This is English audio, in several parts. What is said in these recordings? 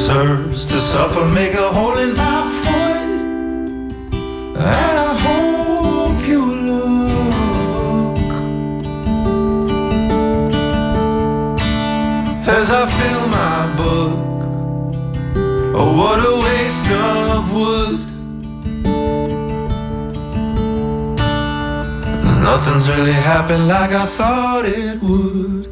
deserves to suffer, make a hole in my foot. And I hope you look as I fill my book. Oh, what a waste of wood. Nothing's really happened like I thought it would.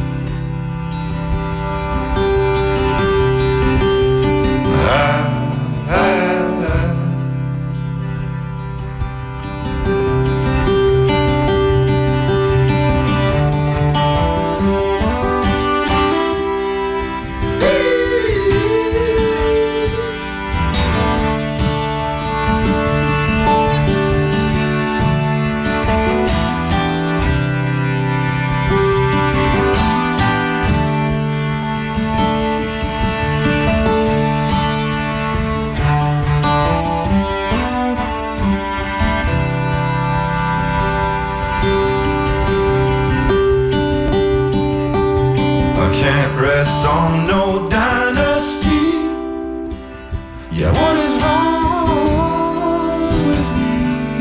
Rest on no dynasty. Yeah, what is wrong with me?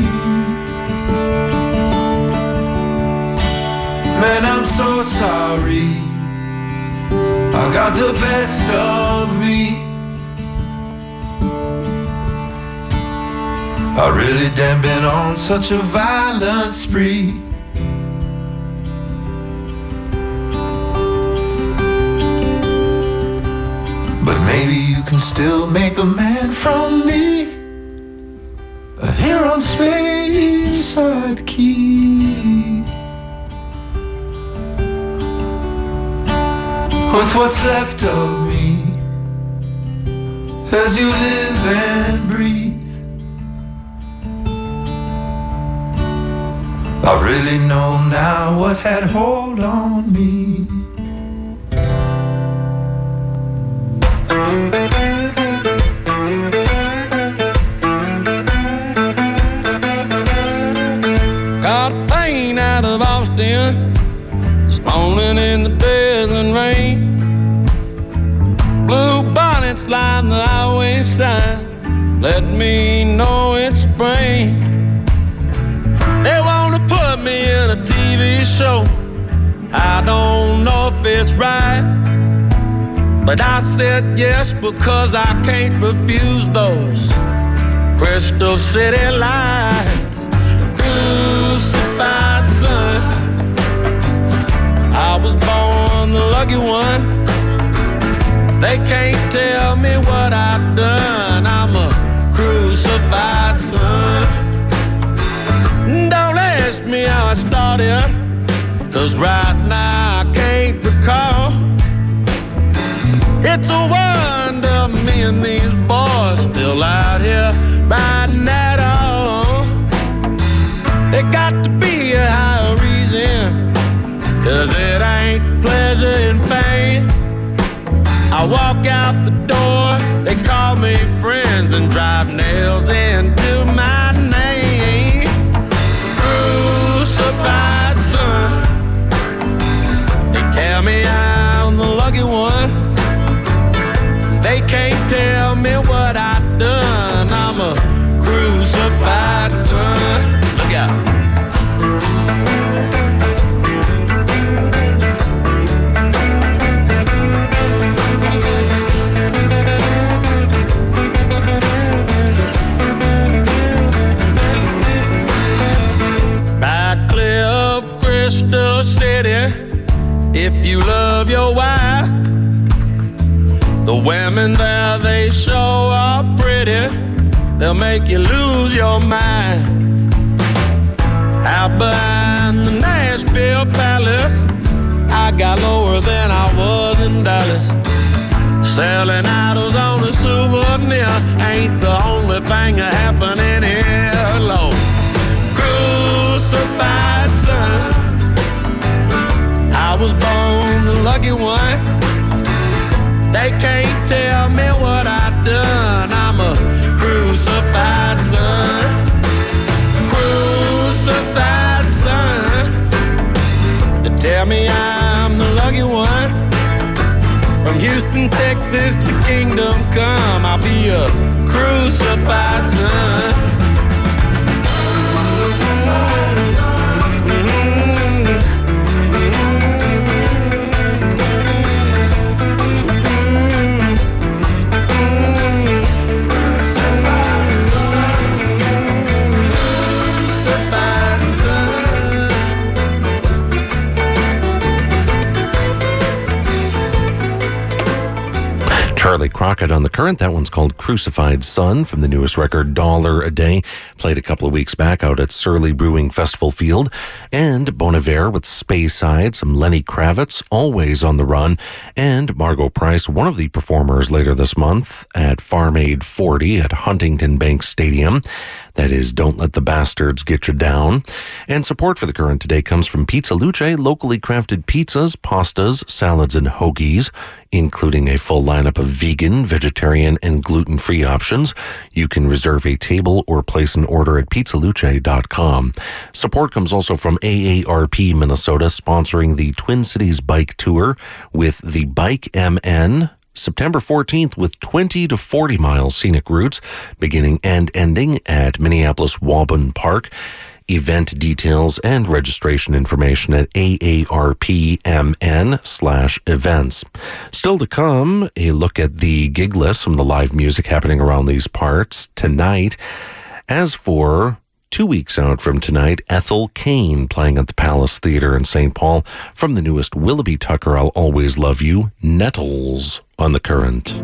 Man, I'm so sorry. I got the best of me. I really damn been on such a violent spree. But maybe you can still make a man from me. Here on Speyside Key, with what's left of me, as you live and breathe. I really know now what had hold on me. Got a plane out of Austin this morning in the drizzling rain. Blue bonnets line the highway sign, let me know it's spring. They wanna put me in a TV show, I don't know if it's right, but I said yes because I can't refuse those Crystal City lights. Crucified son, I was born the lucky one. They can't tell me what I've done. I'm a crucified son. Don't ask me how I started, 'cause right now I can't recall. It's a wonder me and these boys still out here riding at all. There got to be a higher reason, 'cause it ain't pleasure and fame. I walk out the door, they call me friends and drive nails into my name. Crucified son, they tell me I'm the lucky one. They can't tell me what I've done. I'm a crucified son. Look out. Right clear of Crystal City, if you love your wife. The women there, they show are pretty, they'll make you lose your mind. Out behind the Nashville Palace, I got lower than I was in Dallas. Selling idols on a souvenir ain't the only thing happening here, Lord. Crucified son, I was born the lucky one. They can't tell me what I've done. I'm a crucified son. Crucified son. They tell me I'm the lucky one. From Houston, Texas to Kingdom Come, I'll be a crucified son. Charlie Crockett on the Current. That one's called Crucified Son from the newest record, $1 a Day. Played a couple of weeks back out at Surly Brewing Festival Field. And Bon Iver with Speyside, some Lenny Kravitz, Always on the Run. And Margot Price, one of the performers later this month at Farm Aid 40 at Huntington Bank Stadium. That is Don't Let the Bastards Get You Down. And support for the Current today comes from Pizza Luce, locally crafted pizzas, pastas, salads, and hoagies, including a full lineup of vegan, vegetarian, and gluten-free options. You can reserve a table or place an order at pizzaluce.com. Support comes also from AARP Minnesota, sponsoring the Twin Cities Bike Tour with the Bike MN, September 14th with 20 to 40 mile scenic routes, beginning and ending at Minneapolis Walbon Park. Event details and registration information at aarpmn/events. Still to come, a look at the gig list, some of the live music happening around these parts tonight. As for 2 weeks out from tonight, Ethel Cain playing at the Palace Theater in St. Paul from the newest Willoughby Tucker, I'll Always Love You, Nettles on the Current.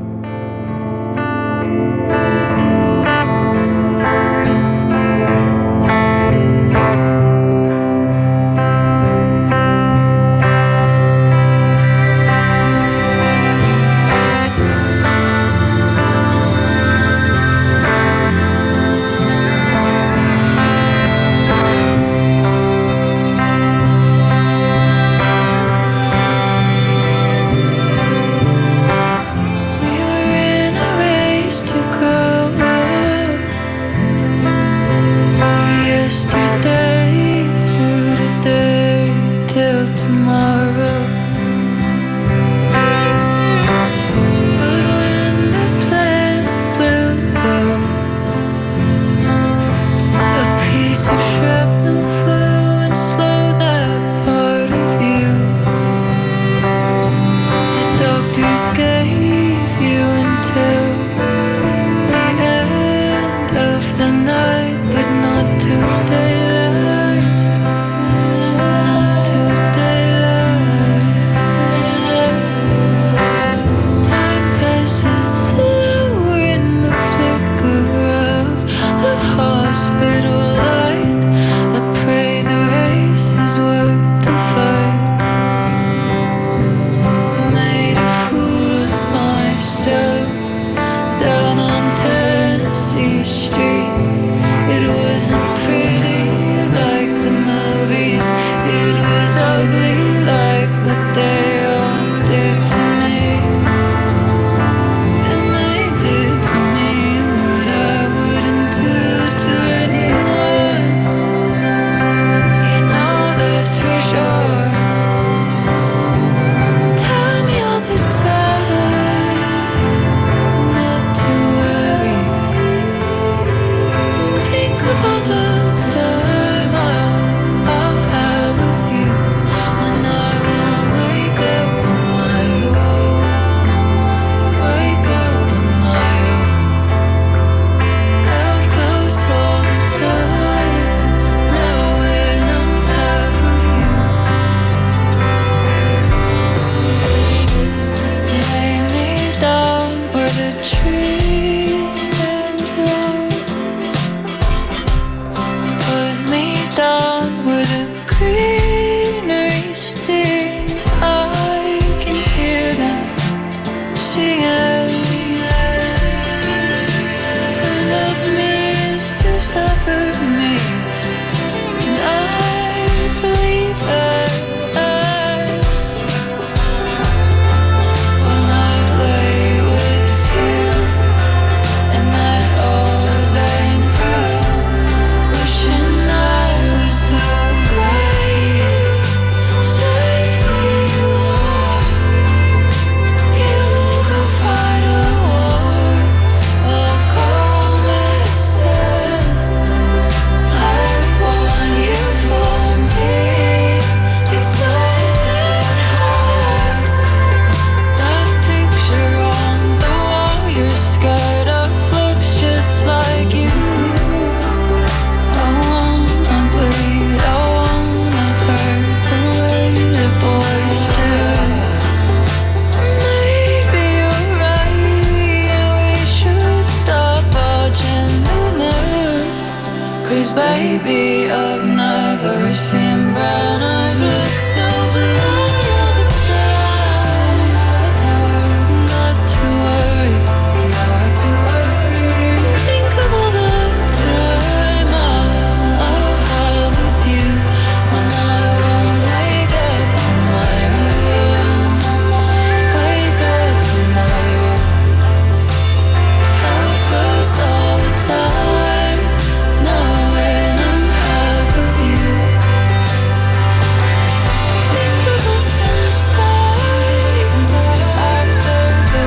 baby I've never seen. Brown eyes look so blue all the time. Not to worry, not to worry. Think of all the time I'll have with you when I won't wake up on my own. Wake up on my own. How close all the time, knowing I'm half of you. Think of us inside, after the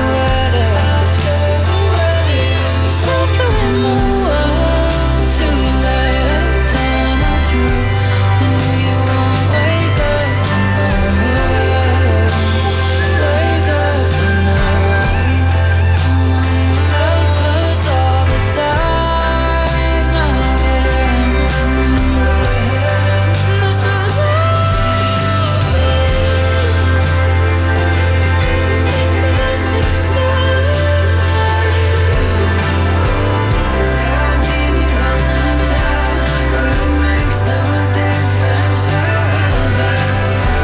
wedding. Suffer in the world to lay it down to when we won't wake up on our own. Wake up on our own. How close all the time, knowing this was think of us inside. Guarantees on the time, but it makes no difference. You're back from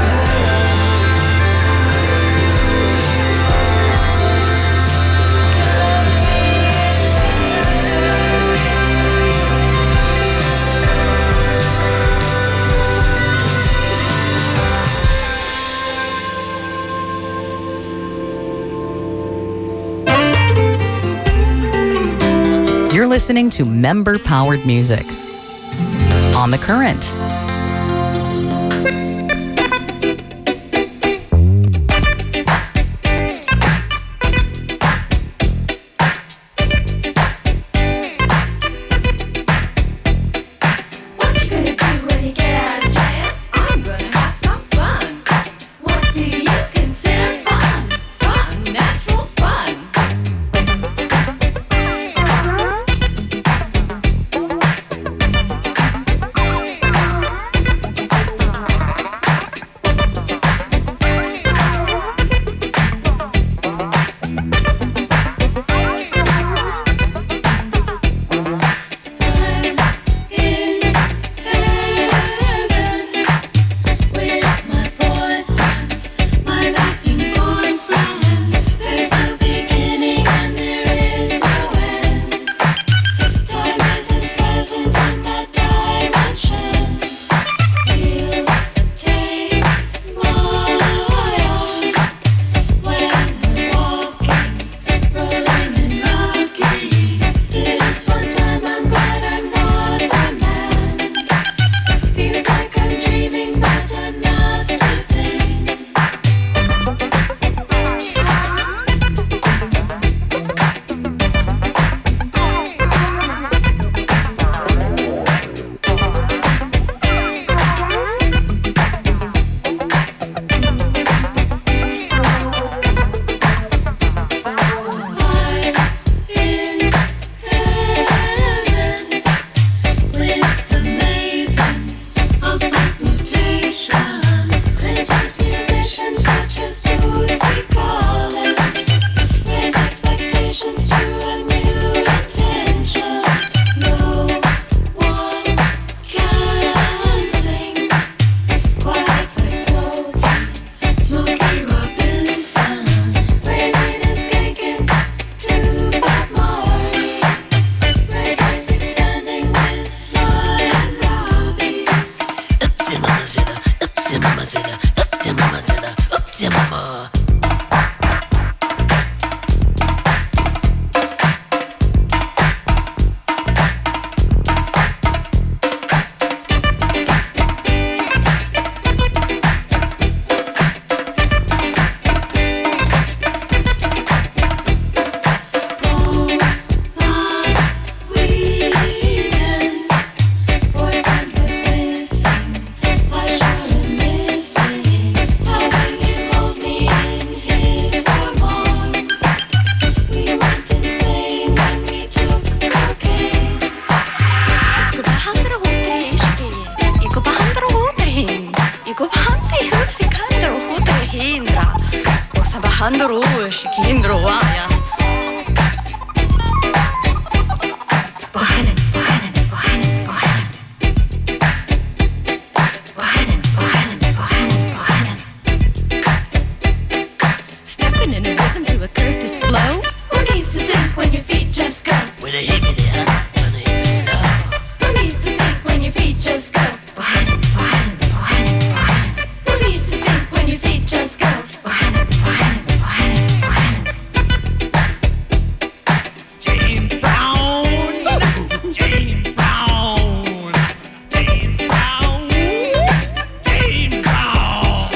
You're listening to member-powered music on The Current. What you gonna do when you get out of jail? I'm gonna have some fun. What do you consider fun? Fun, natural fun. rhythm to a Curtis flow. Who needs to think when your feet just go? With a hippity hop and a hippity hop. Who needs to think when your feet just go? Behind it, behind it, behind it, behind it. Who needs to think when your feet just go? Behind it, behind it, behind it, behind it. James Brown, James Brown, James Brown, James Brown.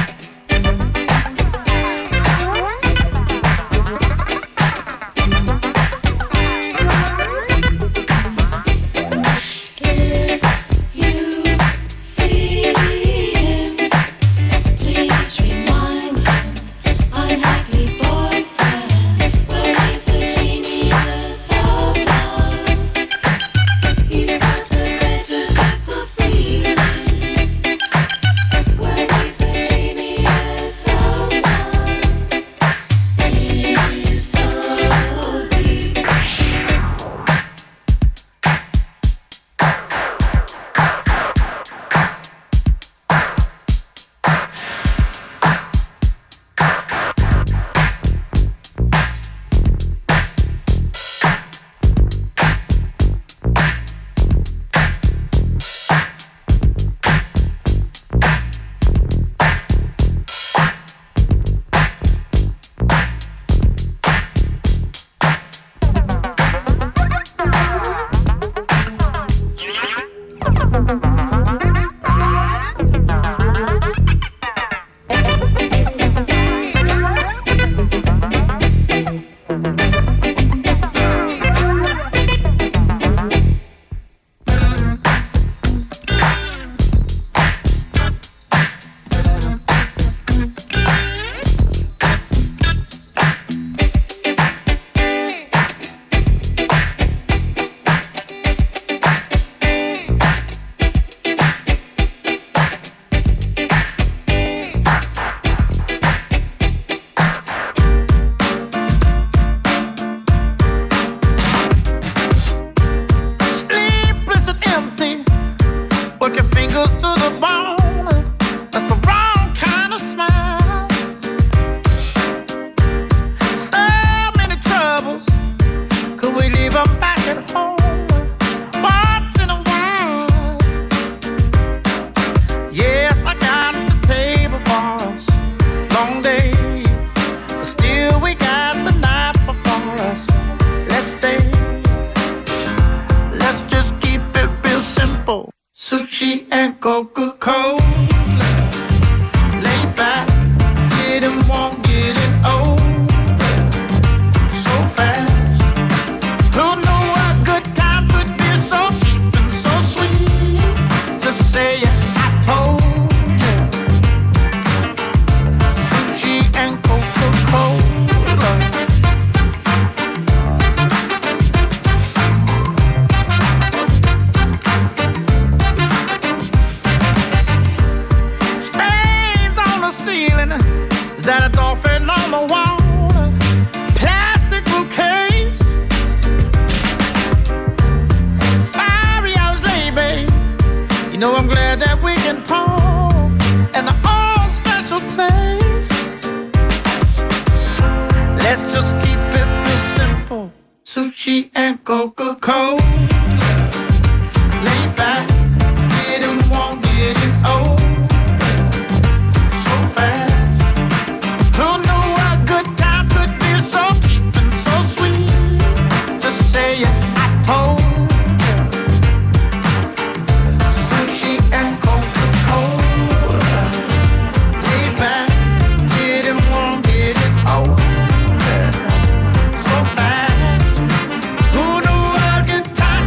If you see him, please remind him, unhappy boyfriend, well, he's the genius of love. He's got a greater depth of feeling. Well, he's the genius of love. He's so deep. Sleepless and empty, work your fingers to the bone. That's the wrong kind of smile. So many troubles, could we leave them back at home once in a while? Yes, I got the table for us, long day, but still we got the night before us. Let's stay. Let's just keep it real simple. Sushi and Coca-Cola. Lay back, getting warm, getting old. So fast. Who knew a good time could be so cheap and so sweet? Just say it, I told you. Sushi and Coca-Cola. Stains on the ceiling. Is that a dolphin on the wall? Plastic bouquets. Sorry I was late, babe. You know I'm glad that we can talk in our own special place. Let's just keep it real simple. Sushi and Coca-Cola. Lay back, getting warm, getting old. So fast. Who knew a good time could be so cheap and so sweet? Just say it, I told you. Sushi and Coca-Cola. Lay back, getting warm, getting old. So fast. Who knew a good time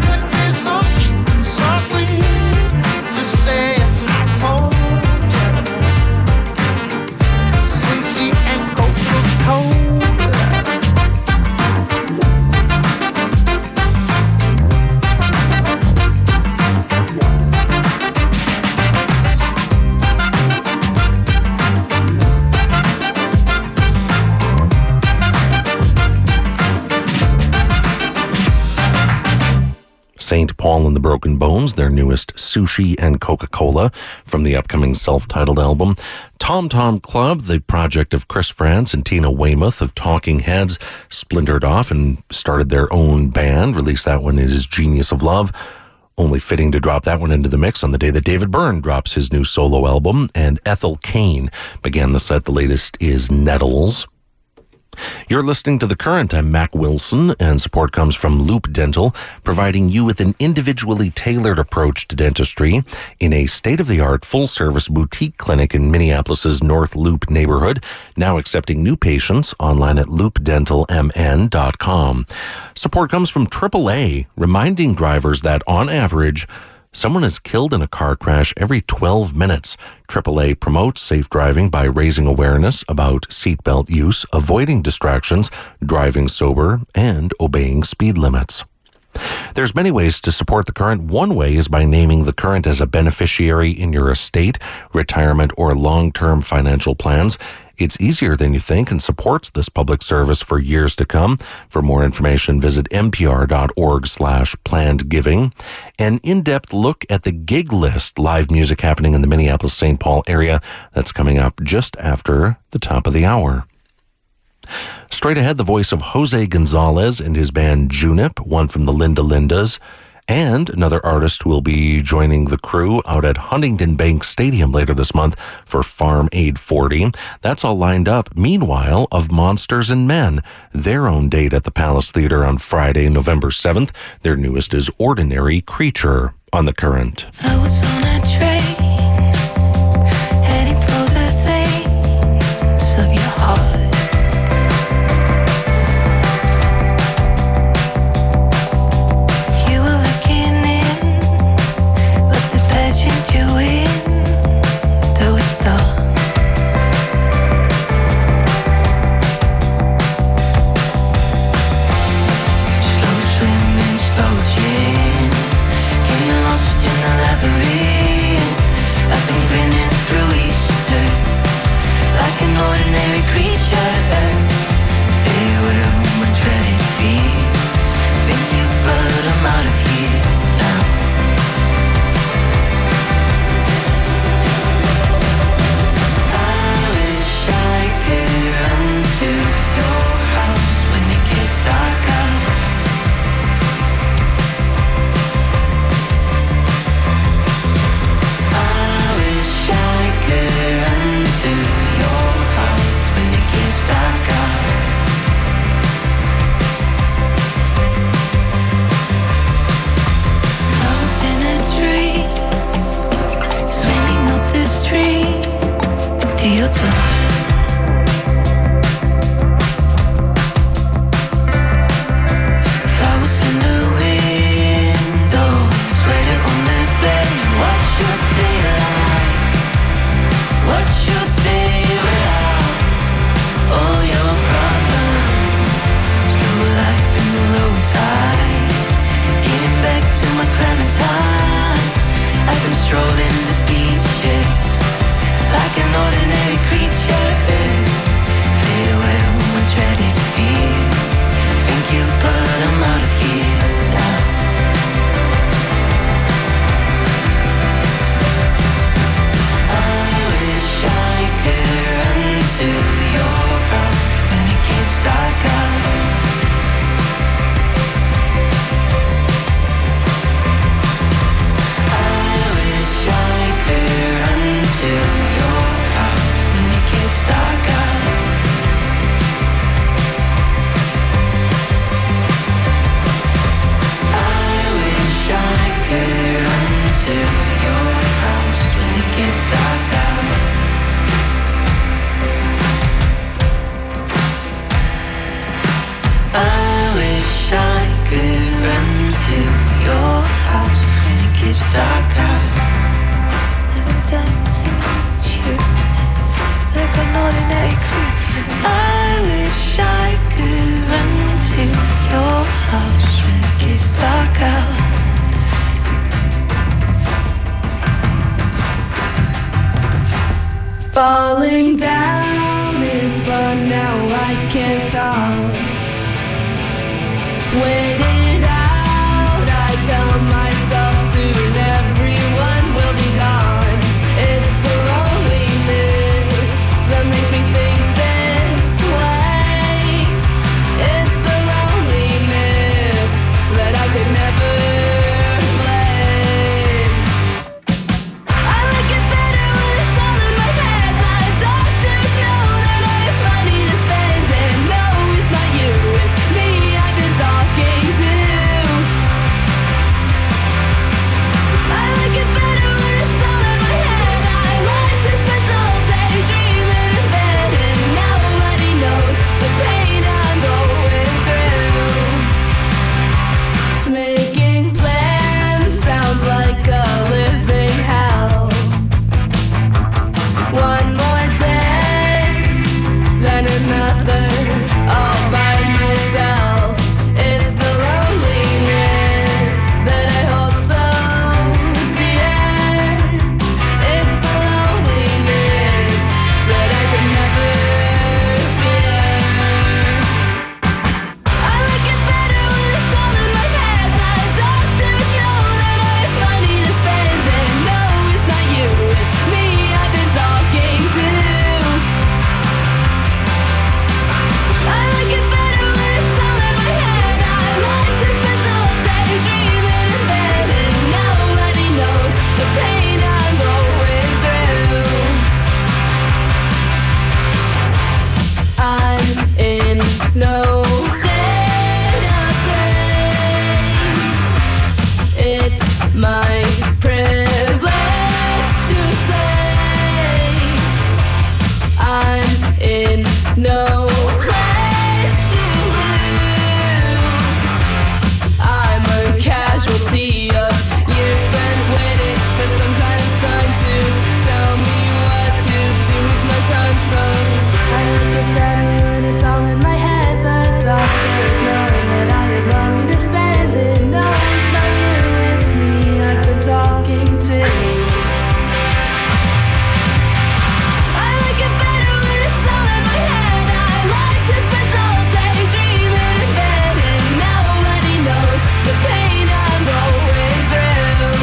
St. Paul and the Broken Bones, their newest Sushi and Coca-Cola from the upcoming self-titled album. Tom Tom Club, the project of Chris France and Tina Weymouth of Talking Heads, splintered off and started their own band, released that one as Genius of Love. Only fitting to drop that one into the mix on the day that David Byrne drops his new solo album. And Ethel Cain began the set. The latest is Nettles. You're listening to The Current. I'm Mac Wilson, and support comes from Loop Dental, providing you with an individually tailored approach to dentistry in a state-of-the-art full-service boutique clinic in Minneapolis's North Loop neighborhood, now accepting new patients online at loopdentalmn.com. Support comes from AAA, reminding drivers that, on average, someone is killed in a car crash every 12 minutes. AAA promotes safe driving by raising awareness about seatbelt use, avoiding distractions, driving sober, and obeying speed limits. There's many ways to support The Current. One way is by naming The Current as a beneficiary in your estate, retirement, or long-term financial plans. It's easier than you think and supports this public service for years to come. For more information, visit npr.org/plannedgiving. An in-depth look at the gig list, live music happening in the Minneapolis-St. Paul area. That's coming up just after the top of the hour. Straight ahead, the voice of Jose Gonzalez and his band Junip, one from the Linda Lindas, and another artist who will be joining the crew out at Huntington Bank Stadium later this month for Farm Aid 40. That's all lined up. Meanwhile, of Monsters and Men, their own date at the Palace Theater on Friday, November 7th. Their newest is Ordinary Creature on The Current. I was on a train, heading for the veins of your heart. You were looking in, but the pageant you in, though it's dark. Slow swimming, slow gin, getting lost in the labyrinth. I've been grinning through Easter like an ordinary creature. Farewell, my dreaded fear. Thank you, but I'm out of here now. I wish I could run to your house when it gets dark out. I wish I could run to your house when it gets dark out. I was in a dream, swinging up the street to your door. Flowers in the window, sweater on the bed. What's your daylight? What's your day without all your problems? Slow life in the low tide, getting back to my Clementine. I've been strolling the beaches like an ordinary creature. Farewell, my dreaded fear. Thank you, but I'm out of here now. I wish I could run to your house when it gets dark out. I wish I could run to your house when it gets dark out. I wish I could run to your house when it gets dark out. I wish I could run to your house when it gets dark out. Never done to meet you like an ordinary creature. I wish I could run to your house when it gets dark out. Falling down is fun, now I can't stop. Wait it out, I tell no Santa grace. It's my privilege to say I'm in no place to lose. I'm a casualty of years spent waiting for some kind of sign to tell me what to do with my time. So I look at better when it's all in my head. The doctors know that I have money to spend. And no, it's not you, it's me I've been talking to. I like it better when it's all in my head. I like to spend all day dreaming in bed, and nobody knows the pain I'm going through.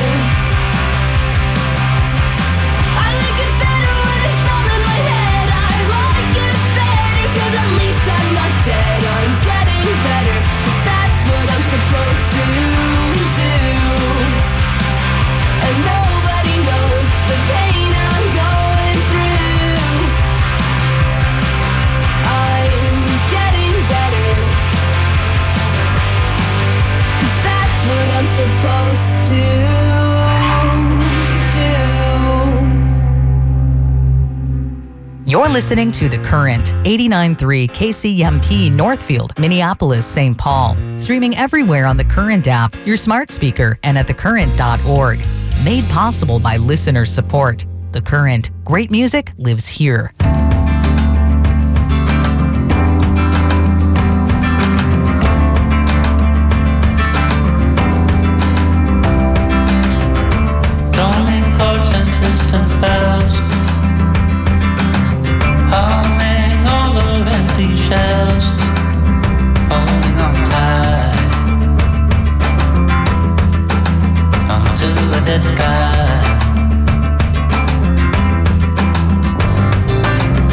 I like it better when it's all in my head. I like it better 'cause at least I'm not dead. I'm getting better 'cause that's what I'm supposed to do. And nobody knows the pain I'm going through. I'm getting better 'cause that's what I'm supposed to do. You're listening to The Current, 89.3 KCMP Northfield, Minneapolis, St. Paul. Streaming everywhere on the Current app, your smart speaker, and at thecurrent.org. Made possible by listener support. The Current, great music lives here. Drumming chords and distant bells, humming over empty shells, holding on tight onto a dead sky.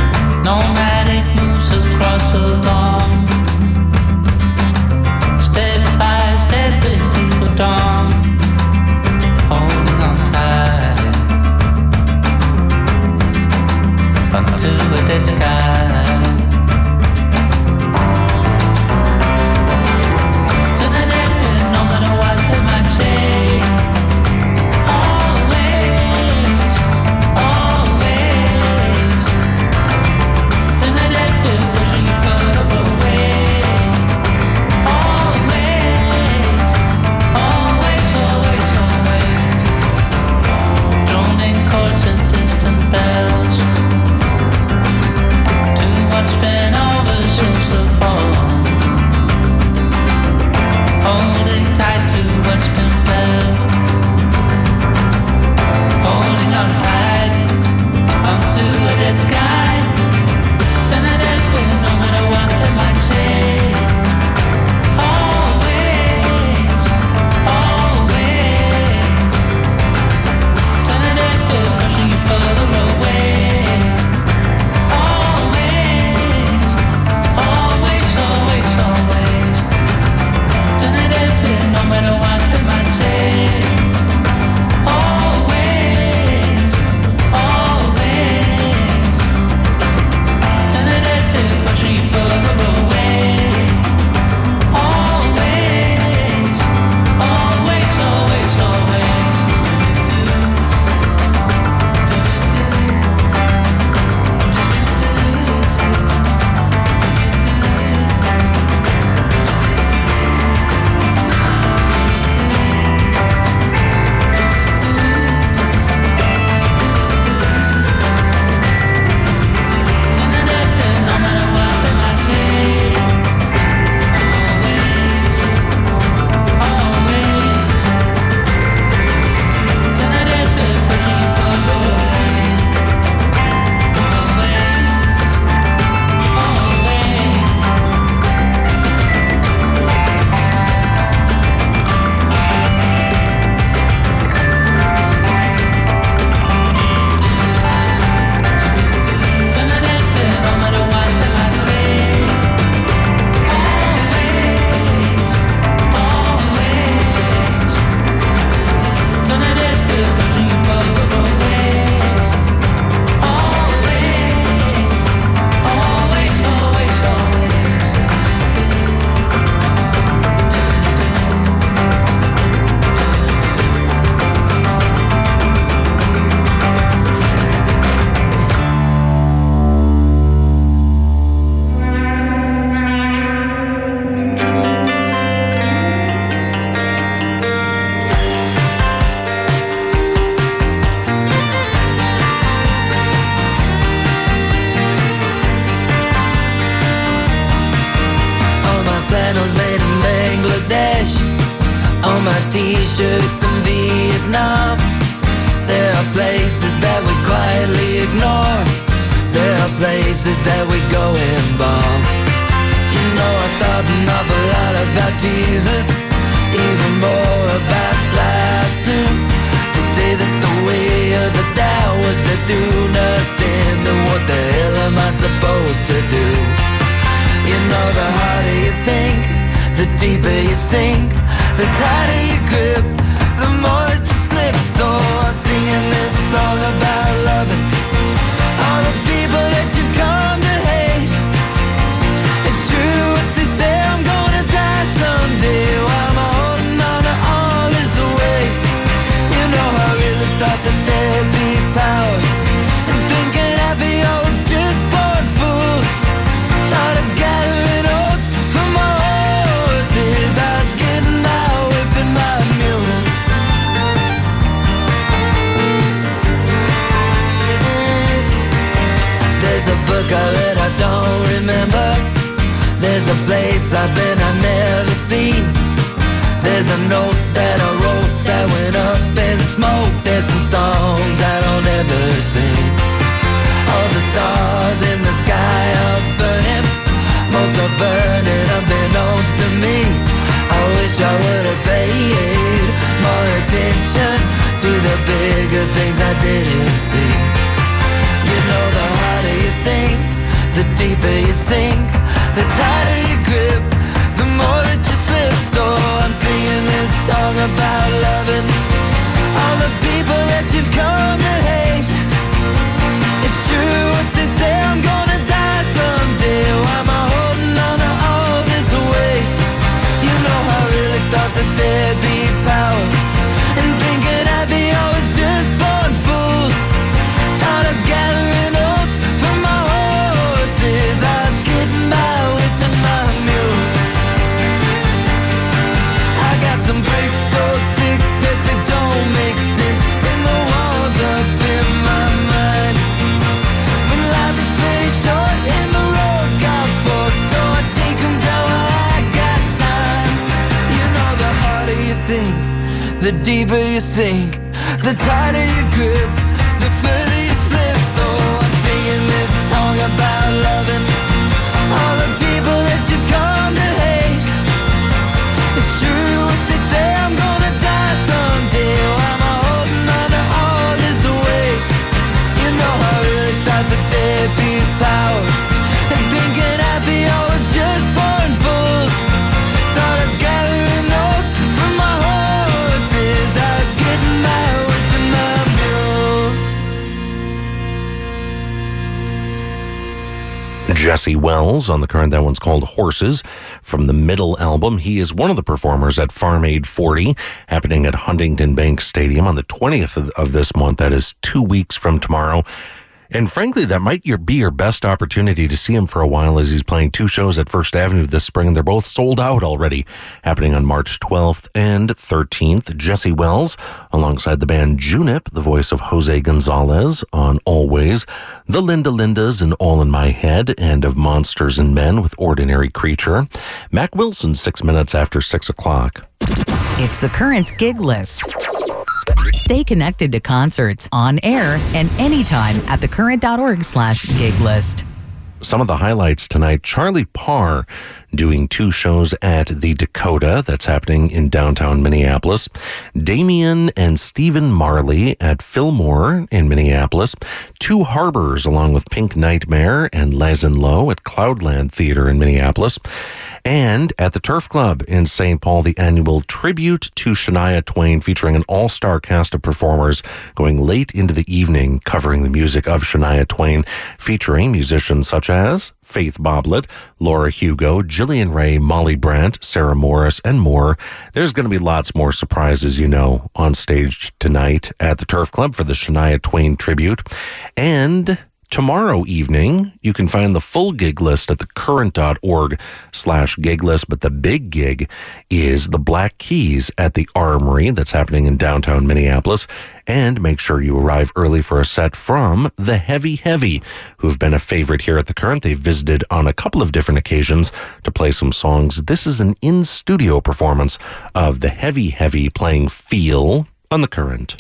t-shirts in Vietnam. There are places that we quietly ignore. There are places that we go and bomb. You know, I thought an awful lot about Jesus, even more about life too. They say that the way of the Tao was to do nothing. Then what the hell am I supposed to do? You know, the harder you think, the deeper you sink, the tighter you grip, the more that you slip. So I'm singing this song about loving all the people that you've come to hate. It's true what they say, I'm gonna die someday. While I'm holding on to all this weight. You know, I really thought that there'd be power, and thinking half of y'all was just born fools. Thought I was gathering oats for my horses. I was getting by whipping my mules. There's a book I read I don't remember. There's a place I've been I never seen. There's a note that I wrote that went up in smoke. There's some songs I don't ever sing. All the stars in the sky are burning. Most are burning unbeknownst to me. I wish I would have paid more attention to the bigger things I didn't see. You know, the harder you think, the deeper you sink, the tighter you grip, the more that you slip. So I'm singing this song about loving all the people that you've come to hate. It's true what they say, I'm gonna die someday. Why am I holding on to all this weight? You know, I really thought that there'd be power, and thinking I'd be always just born fools. Thought I was gathering oats for my horses. I was getting by whipping my mules. I got some bricks so thick that they don't make sense in the walls up in my mind. But life is pretty short and the roads got forks, so I take them down while I got time. You know, the harder you think, the deeper you sink, the tighter you grip, the further you slip. So I'm singing this song about loving all the people that you've come to hate. It's true what they say, I'm gonna die someday. Why am I holding on to all this weight? You know, I really thought that there'd be power, and thinking I'd be always just born fools. Thought I was gathering notes for my horses. I was getting by whipping my mules. Jesse Wells on the current. That one's called Horses from the Middle album. He is one of the performers at Farm Aid 40, happening at Huntington Bank Stadium on the 20th of this month. That is 2 weeks from tomorrow. And frankly, that might be your best opportunity to see him for a while, as he's playing 2 shows at First Avenue this spring, and they're both sold out already, happening on March 12th and 13th. Jesse Wells, alongside the band Junip, the voice of Jose Gonzalez on Always, the Linda Lindas in All in My Head, and of Monsters and Men with Ordinary Creature. Mac Wilson, 6 minutes after 6 o'clock. It's the current gig list. Stay connected to concerts on air and anytime at thecurrent.org/gig list. Some of the highlights tonight: Charlie Parr doing 2 shows at the Dakota, that's happening in downtown Minneapolis. Damien and Stephen Marley at Fillmore in Minneapolis. 2 Harbors along with Pink Nightmare and Les and Low at Cloudland Theater in Minneapolis. And at the Turf Club in St. Paul, the annual tribute to Shania Twain, featuring an all-star cast of performers going late into the evening, covering the music of Shania Twain, featuring musicians such as Faith Boblet, Laura Hugo, Jillian Ray, Molly Brandt, Sarah Morris, and more. There's going to be lots more surprises, you know, on stage tonight at the Turf Club for the Shania Twain tribute. And tomorrow evening, you can find the full gig list at thecurrent.org/gig list, but the big gig is the Black Keys at the Armory that's happening in downtown Minneapolis. And make sure you arrive early for a set from the Heavy Heavy, who've been a favorite here at the Current. They've visited on a couple of different occasions to play some songs. This is an in-studio performance of the Heavy Heavy playing Feel on the Current.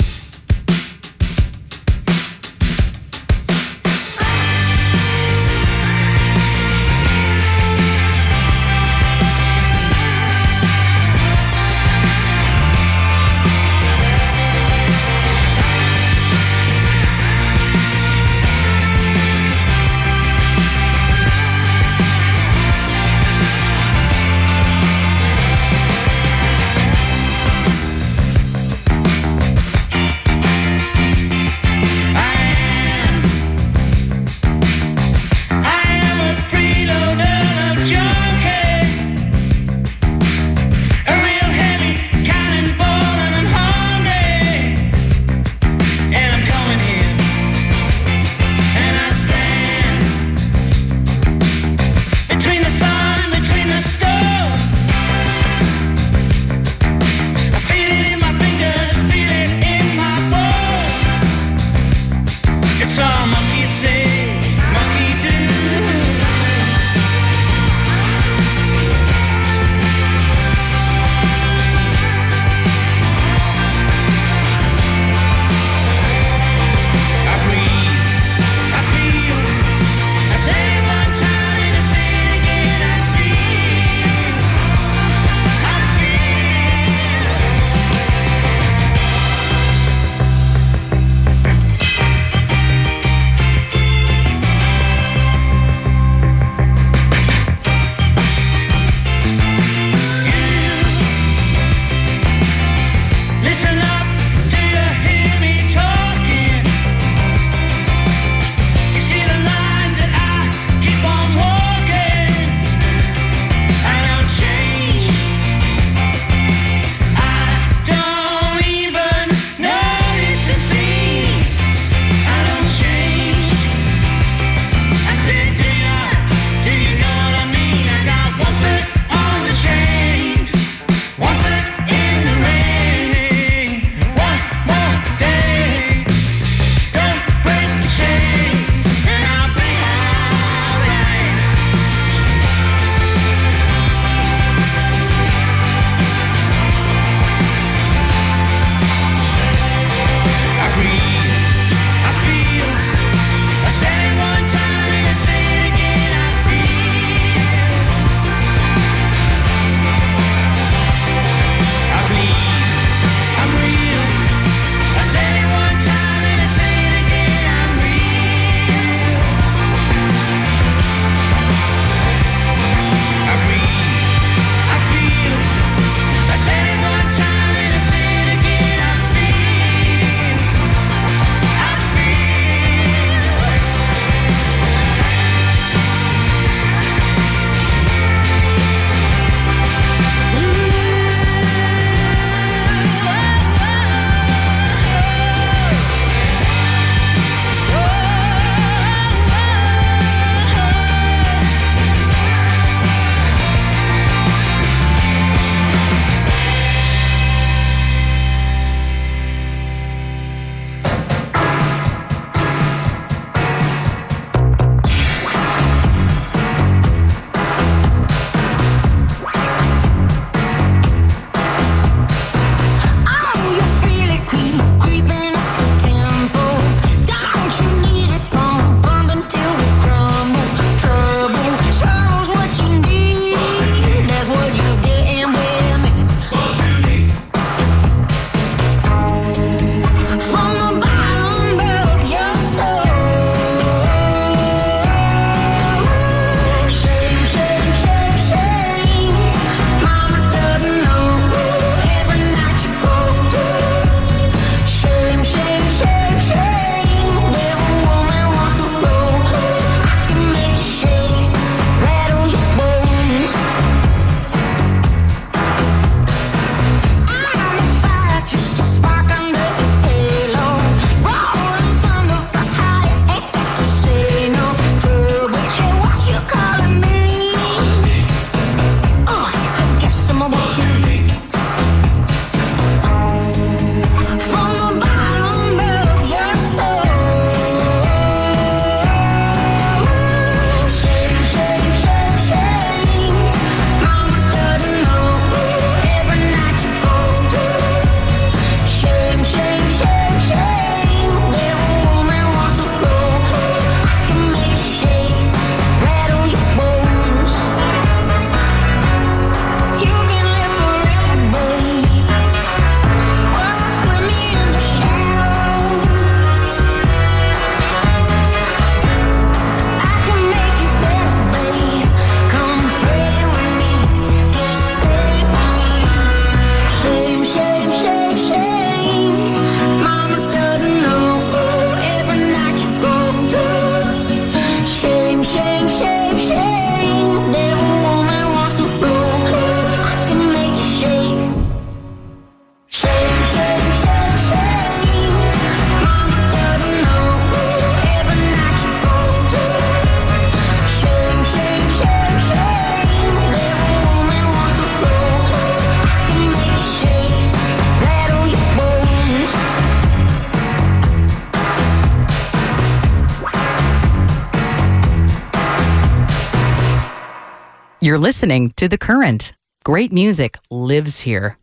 You're listening to The Current. Great music lives here.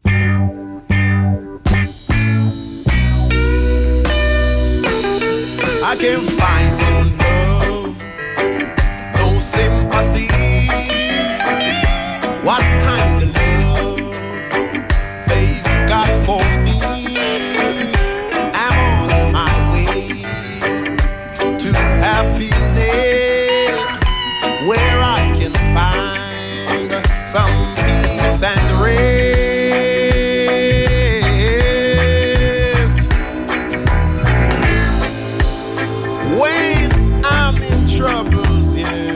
I can't find no love, no sympathy. What kind of love they've got for me? I'm on my way to happiness, where I can find some peace and rest. When I'm in troubles, yeah,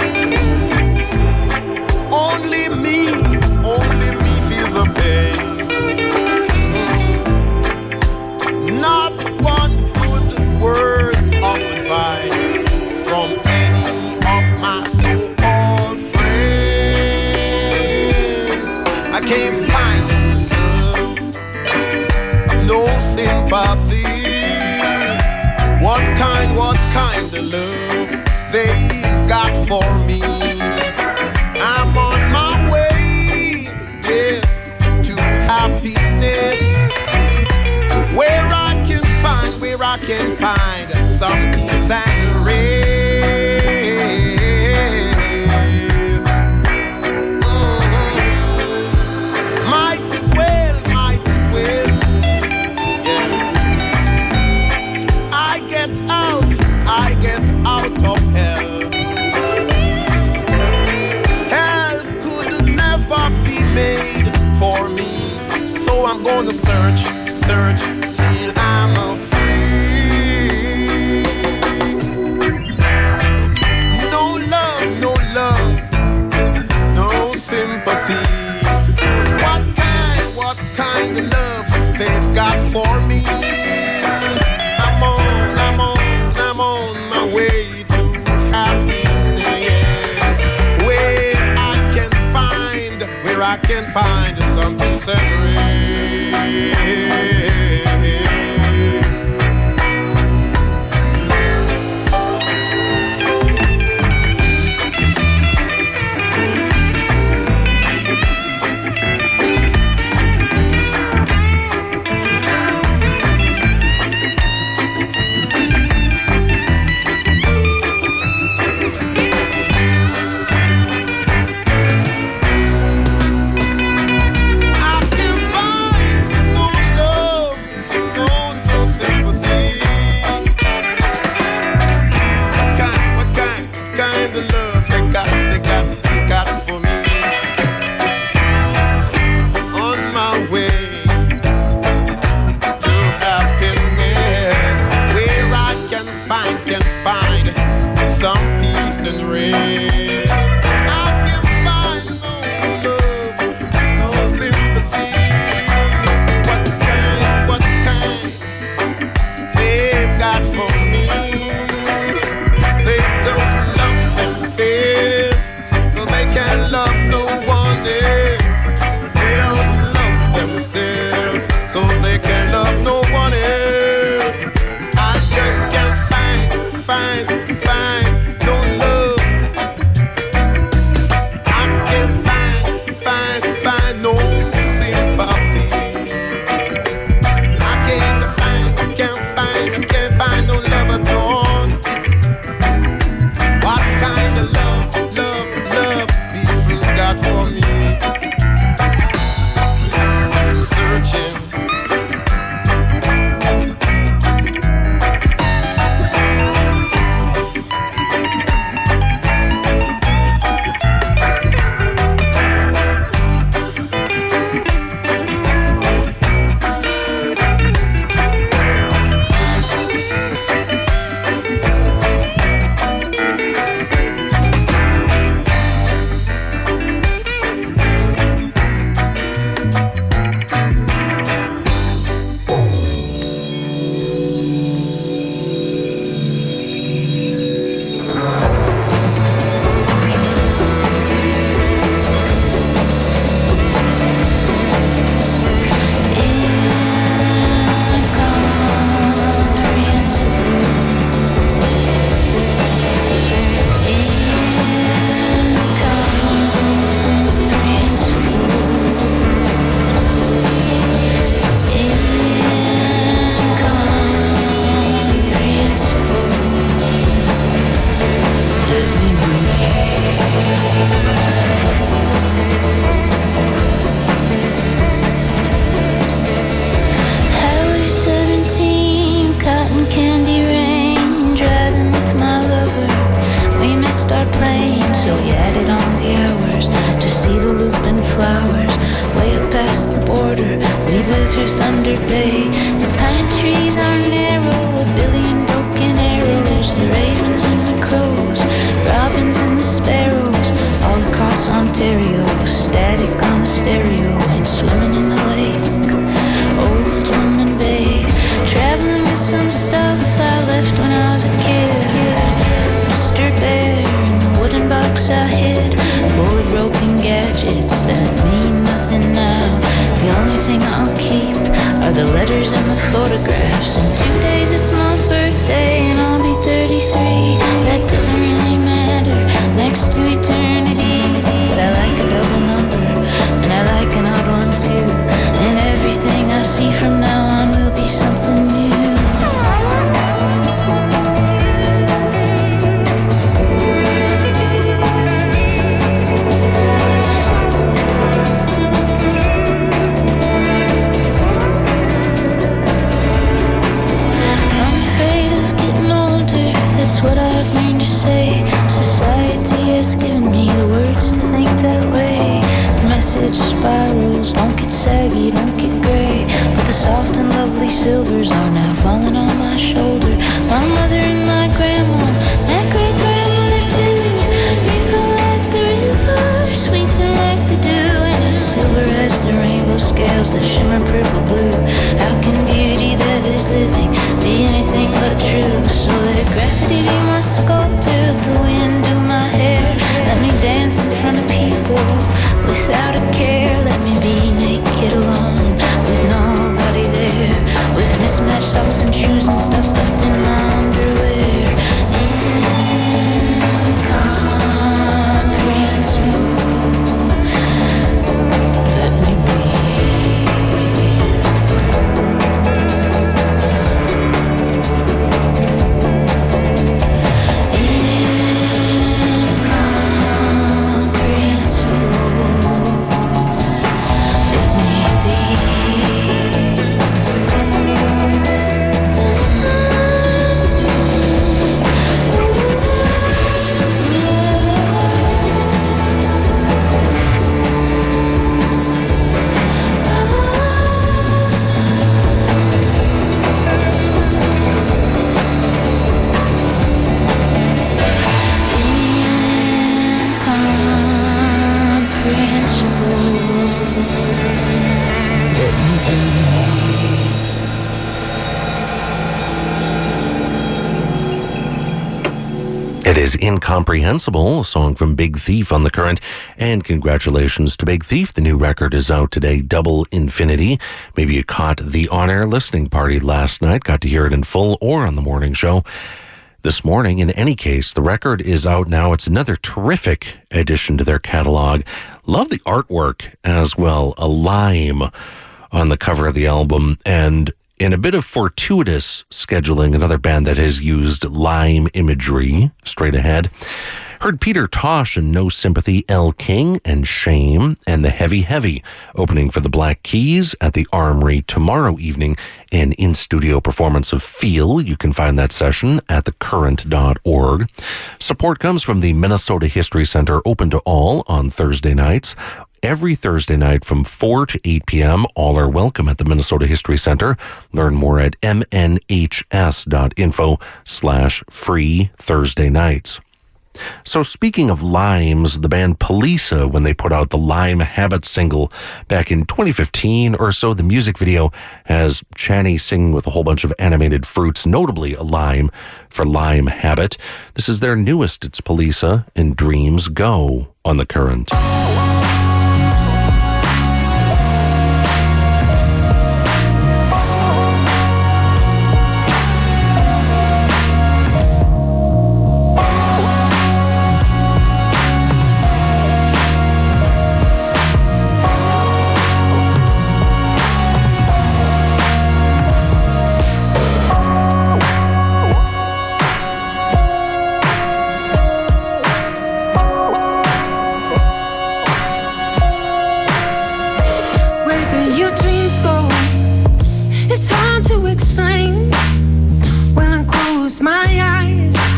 only me feel the pain. Not one good word of advice from any of my so-called friends. I can't find love, no sympathy. What kind of love they've got for me? I'm on my way, yes, to happiness, where I can find some peace and rest. Might as well, yeah. I get out of hell. Hell could never be made for me, so I'm gonna search till I'm free. No love, no sympathy. What kind of love they've got for me? I'm on my way to happiness, where I can find some peace and rest. I can find no love, tulip and flowers. Way up past the border, we blew through Thunder Bay. The pine trees are narrow, a billion broken arrows. The ravens and the crows, robins and the sparrows, all across Ontario. Static on the stereo and swimming in the lake. Old Woman Bay, traveling with some stuff I left when I was a kid. Mr. Bear in the wooden box I hid, full of broken gadgets that mean nothing now. The only thing I'll keep are the letters and the photographs. In 2 days it's my birthday and I'll be 33. That doesn't really matter next to eternity, but I like a double number and I like an odd one too. And everything I see from now on will be something new. That's what I've learned to say. Society has given me the words to think that way. The message spirals, don't get saggy, don't get gray. But the soft and lovely silvers are now falling on my shoulder. My mother and my grandma, my great-grandmother too. Wrinkle like the river, sweeten like the dew, and as silver as the rainbow scales that shimmer purple blue. How can beauty that is living be anything but true? So let gravity be my sculptor, the wind do my hair. Let me dance in front of people without a care. Let me be naked alone with nobody there, with mismatched socks and shoes and stuff stuffed in my underwear. Incomprehensible. Let me be. Incomprehensible, a song from Big Thief on The Current. And congratulations to Big Thief. The new record is out today, Double Infinity. Maybe you caught the on-air listening party last night, got to hear it in full, or on the morning show this morning. In any case, the record is out now. It's another terrific addition to their catalog. Love the artwork as well. A lime on the cover of the album, and in a bit of fortuitous scheduling, another band that has used lime imagery straight ahead. Heard Peter Tosh and No Sympathy, Elle King and Shame, and The Heavy Heavy opening for the Black Keys at the Armory tomorrow evening. An in-studio performance of Feel. You can find that session at thecurrent.org. Support comes from the Minnesota History Center, open to all on Thursday nights. Every Thursday night from 4 to 8 p.m. All are welcome at the Minnesota History Center. Learn more at mnhs.info/free Thursday nights. So speaking of limes, the band Polisa, when they put out the Lime Habit single back in 2015 or so, the music video has Channy singing with a whole bunch of animated fruits, notably a lime for Lime Habit. This is their newest. It's Polisa and Dreams Go on The Current.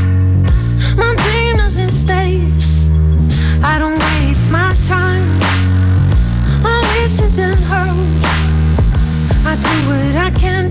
I don't waste my time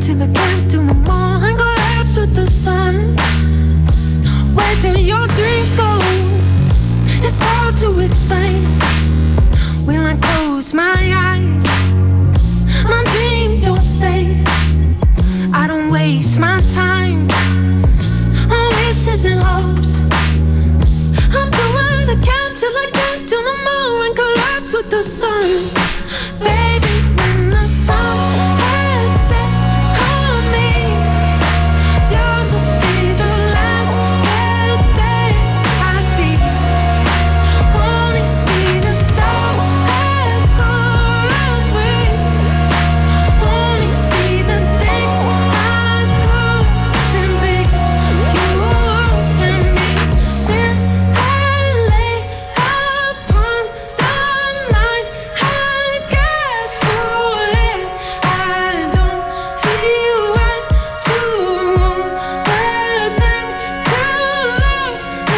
till I can't do no more and collapse with the sun. Where do your dreams go? It's hard to explain. When I close my eyes, my dream don't stay. I don't waste my time on wishes and hopes. I'm doing what I can till I can't do no more and collapse with the sun. Baby, when the sun has set on me, yours will be the last day I see. Only see the stars echo of wings. Only see the things I couldn't be. You and me sit and lay upon the night. I guess for it, I don't feel right to roam, but then to love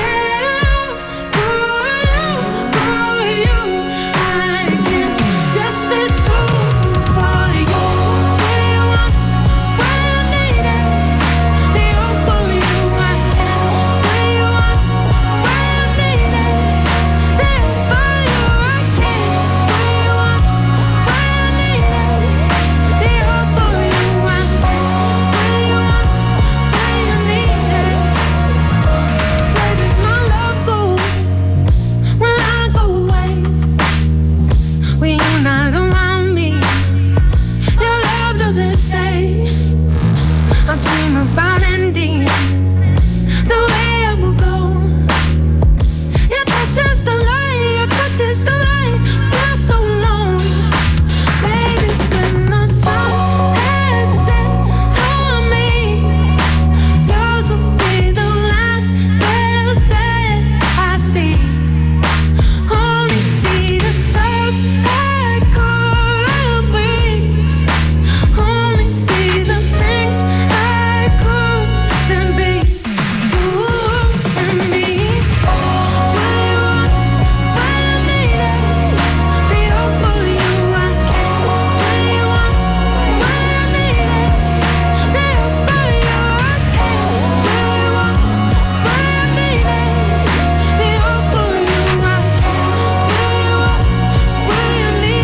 for you. I can't just be true for you. Where you want, where you need it, be all for you. I can't. Where you want, where you need it, be all for you. I can't. Where you want, where you need it, be all for you. I can't. Where you want, where you need it. Where does my love go when I go away? When you're not around me, your love doesn't stay. I dream about ending the way I will go. Your touch is the light, your touch is the light. Feel so alone, baby. When the sun has set on me, yours will be the last that I see. Only see the stars echo of wings. Only see the things I couldn't be. You and me. Where you want, where you need it, be all for you. I can't. Where you want, where you need it, be all for you. I can't. Where you want, where you need it, be all for you. I can't. Where you want, where you need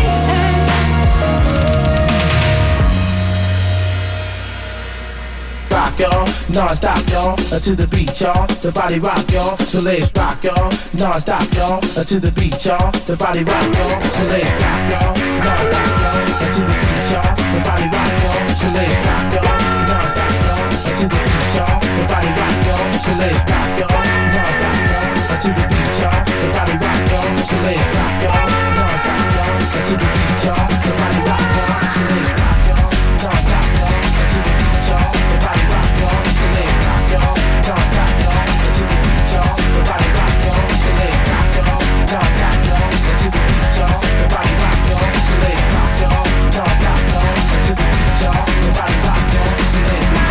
it. Rock y'all, non-stop y'all, to the beat y'all, the body rock y'all, so let's rock y'all, non-stop y'all, to the beat y'all, the body rock y'all, so let's rock y'all, non-stop y'all, to the beat y'all, the body rock y'all, so let's rock y'all, non-stop y'all, to the beat y'all, the body rock y'all, so let's rock y'all, non-stop y'all, to the beat y'all, the body rock y'all, so let's rock y'all, non-stop y'all, to the beat y'all, the body rock y'all, so let's rock y'all, non-stop y'all, to the beat y'all, the body rock y'all, so let's rock y'all, non-stop y'all, to the beat y'all, the body rock y'all, so let's rock y'all, non-stop y'all, to the beat y'all, the body rock y'all, so let's rock y'all, non-stop y'all, to the beat y'all, the body rock y'all, so let's rock.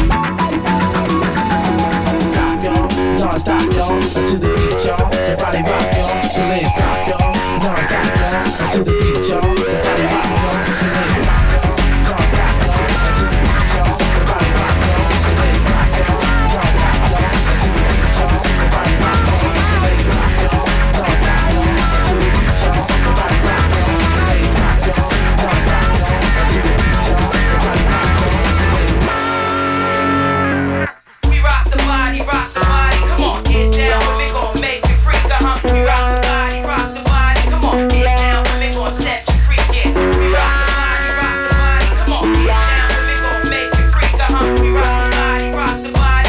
body